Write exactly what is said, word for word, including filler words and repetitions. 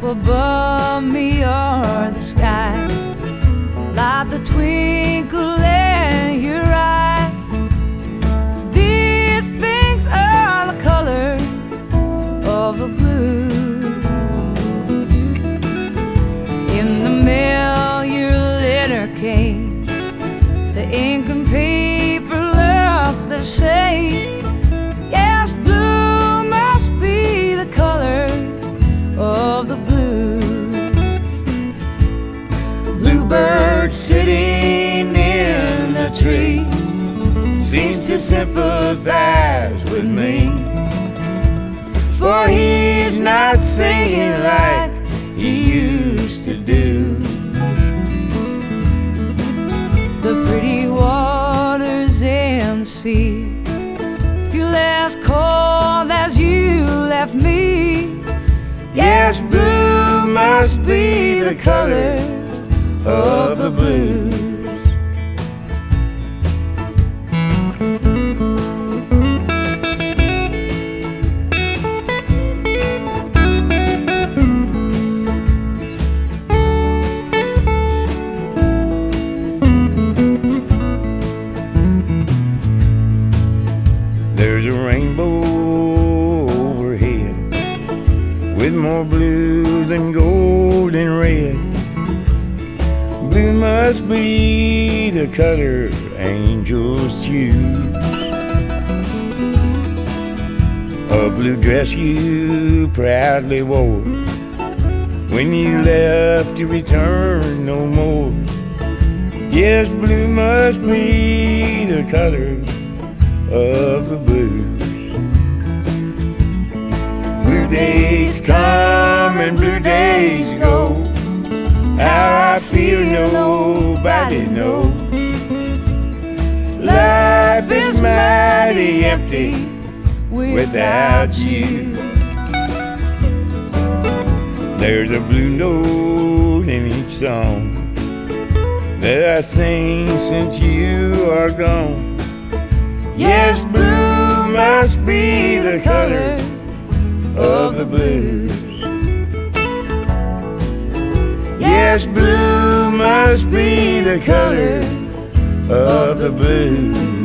above me are the skies, like the twinkle in your eyes. These things are the color of the blue. In the mail your letter came, the ink and paper look the same. Yes, blue must be the color of the blues. Bluebird sitting in the tree seems to sympathize with me, for he's not singing like he used to do. The pretty waters and the sea feel as cold as you left me. Yes, blue must be the color of the blues. There's a rainbow overhead with more blue than gold and red. Blue must be the color angels choose. A blue dress you proudly wore when you left to return no more. Yes, blue must be the color of the blues. Blue days come and blue days go. How I feel nobody knows. Life is mighty empty without you. There's a blue note in each song that I sing since you are gone. Yes, blue must be the color of the blues. Yes, blue must be the color of the blues.